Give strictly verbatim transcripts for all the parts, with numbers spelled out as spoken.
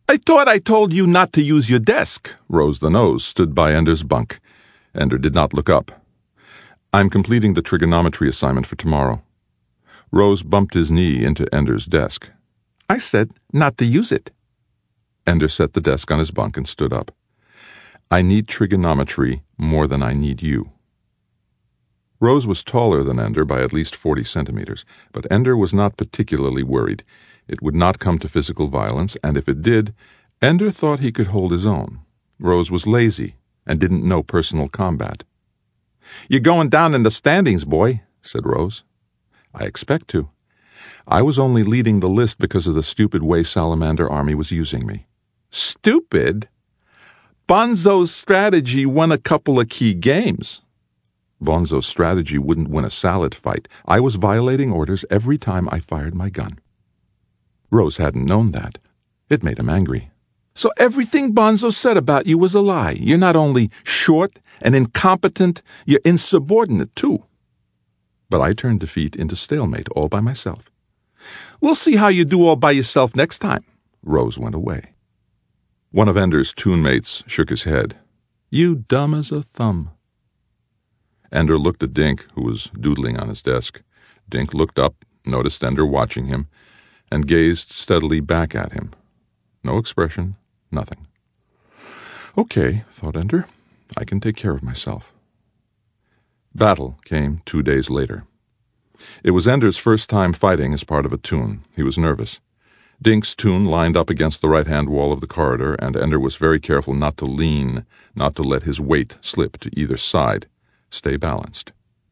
I thought I told you not to use your desk. Rose the Nose stood by Ender's bunk. Ender did not look up. I'm completing the trigonometry assignment for tomorrow. Rose bumped his knee into Ender's desk. I said not to use it. Ender set the desk on his bunk and stood up. I need trigonometry more than I need you. Rose was taller than Ender by at least forty centimeters, but Ender was not particularly worried. It would not come to physical violence, and if it did, Ender thought he could hold his own. Rose was lazy and didn't know personal combat. You're going down in the standings, boy, said Rose. I expect to. I was only leading the list because of the stupid way Salamander Army was using me. Stupid? Bonzo's strategy won a couple of key games. Bonzo's strategy wouldn't win a salad fight. I was violating orders every time I fired my gun. Rose hadn't known that. It made him angry. So everything Bonzo said about you was a lie. You're not only short and incompetent, you're insubordinate, too. But I turned defeat into stalemate all by myself. We'll see how you do all by yourself next time. Rose went away. One of Ender's tune mates shook his head. You dumb as a thumb. Ender looked at Dink, who was doodling on his desk. Dink looked up, noticed Ender watching him, and gazed steadily back at him. No expression, nothing. Okay, thought Ender, I can take care of myself. Battle came two days later. It was Ender's first time fighting as part of a tune. He was nervous. Dink's tune lined up against the right-hand wall of the corridor, and Ender was very careful not to lean, not to let his weight slip to either side. Stay balanced.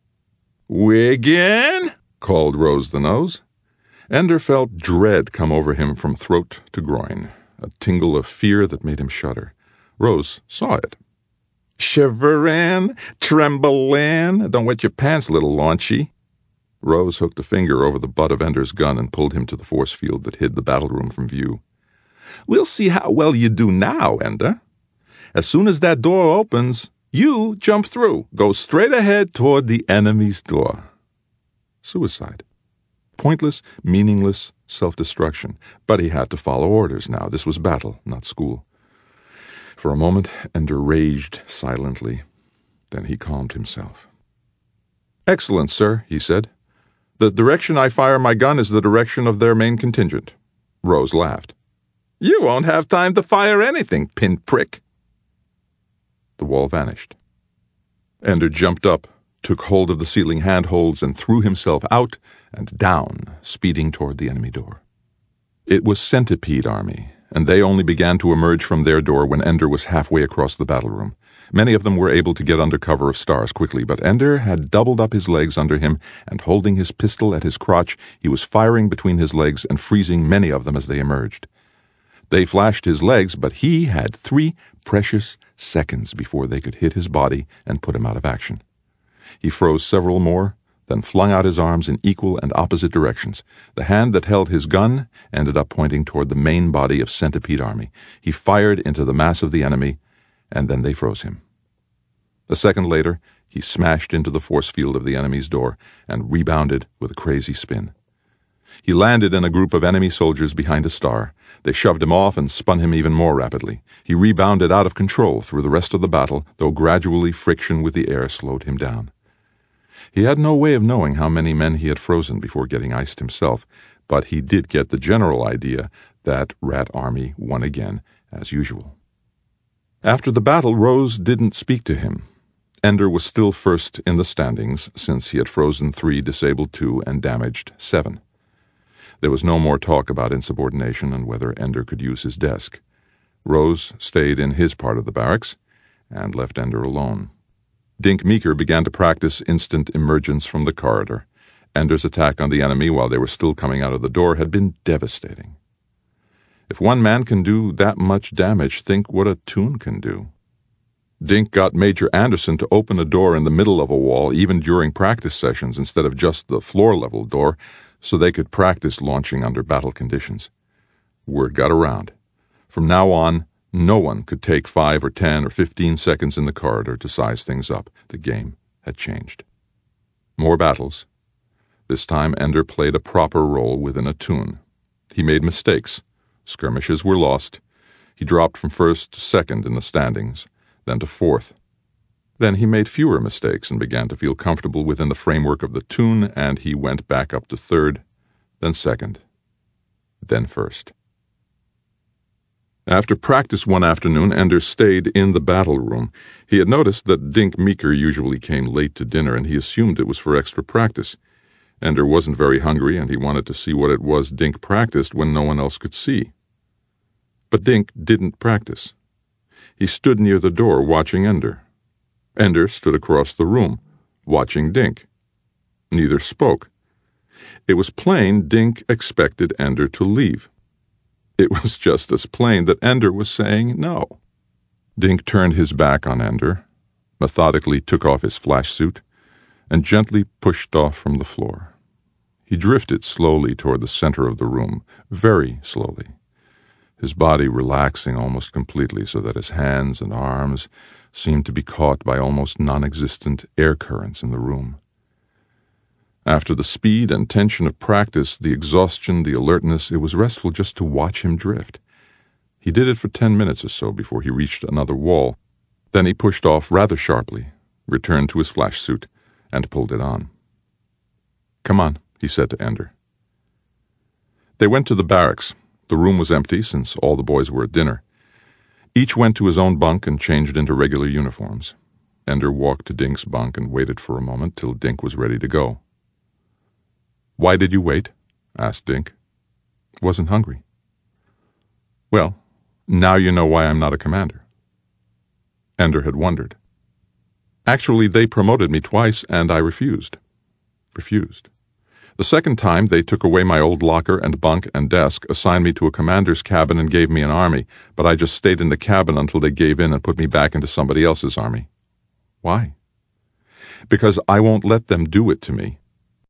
Wiggin, called Rose the Nose. Ender felt dread come over him from throat to groin, a tingle of fear that made him shudder. Rose saw it. Shiverin', tremblin', don't wet your pants, little launchy. Rose hooked a finger over the butt of Ender's gun and pulled him to the force field that hid the battle room from view. We'll see how well you do now, Ender. As soon as that door opens, you jump through. Go straight ahead toward the enemy's door. Suicide. Pointless, meaningless self-destruction. But he had to follow orders now. This was battle, not school. For a moment, Ender raged silently. Then he calmed himself. Excellent, sir, he said. The direction I fire my gun is the direction of their main contingent. Rose laughed. You won't have time to fire anything, pinprick. The wall vanished. Ender jumped up, took hold of the ceiling handholds, and threw himself out and down, speeding toward the enemy door. It was Centipede Army, and they only began to emerge from their door when Ender was halfway across the battle room. Many of them were able to get under cover of stars quickly, but Ender had doubled up his legs under him, and holding his pistol at his crotch, he was firing between his legs and freezing many of them as they emerged. They flashed his legs, but he had three precious seconds before they could hit his body and put him out of action. He froze several more, then flung out his arms in equal and opposite directions. The hand that held his gun ended up pointing toward the main body of Centipede Army. He fired into the mass of the enemy, and then they froze him. A second later, he smashed into the force field of the enemy's door and rebounded with a crazy spin. He landed in a group of enemy soldiers behind a star. They shoved him off and spun him even more rapidly. He rebounded out of control through the rest of the battle, though gradually friction with the air slowed him down. He had no way of knowing how many men he had frozen before getting iced himself, but he did get the general idea that Rat Army won again, as usual. After the battle, Rose didn't speak to him. Ender was still first in the standings, since he had frozen three, disabled two, and damaged seven. There was no more talk about insubordination and whether Ender could use his desk. Rose stayed in his part of the barracks and left Ender alone. Dink Meeker began to practice instant emergence from the corridor. Ender's attack on the enemy while they were still coming out of the door had been devastating. If one man can do that much damage, think what a tune can do. Dink got Major Anderson to open a door in the middle of a wall, even during practice sessions, instead of just the floor-level door, so they could practice launching under battle conditions. Word got around. From now on, no one could take five or ten or fifteen seconds in the corridor to size things up. The game had changed. More battles. This time Ender played a proper role within a tune. He made mistakes. Skirmishes were lost. He dropped from first to second in the standings, then to fourth. Then he made fewer mistakes and began to feel comfortable within the framework of the tune, and he went back up to third, then second, then first. After practice one afternoon, Ender stayed in the battle room. He had noticed that Dink Meeker usually came late to dinner, and he assumed it was for extra practice. Ender wasn't very hungry, and he wanted to see what it was Dink practiced when no one else could see. But Dink didn't practice. He stood near the door, watching Ender. Ender stood across the room, watching Dink. Neither spoke. It was plain Dink expected Ender to leave. It was just as plain that Ender was saying no. Dink turned his back on Ender, methodically took off his flash suit, and gently pushed off from the floor. He drifted slowly toward the center of the room, very slowly, his body relaxing almost completely so that his hands and arms seemed to be caught by almost non-existent air currents in the room. After the speed and tension of practice, the exhaustion, the alertness, it was restful just to watch him drift. He did it for ten minutes or so before he reached another wall. Then he pushed off rather sharply, returned to his flash suit, and pulled it on. "Come on," he said to Ender. They went to the barracks. The room was empty since all the boys were at dinner. Each went to his own bunk and changed into regular uniforms. Ender walked to Dink's bunk and waited for a moment till Dink was ready to go. "Why did you wait?" asked Dink. "Wasn't hungry." "Well, now you know why I'm not a commander." Ender had wondered. "Actually, they promoted me twice, and I refused. Refused. The second time, they took away my old locker and bunk and desk, assigned me to a commander's cabin, and gave me an army, but I just stayed in the cabin until they gave in and put me back into somebody else's army." "Why?" "Because I won't let them do it to me.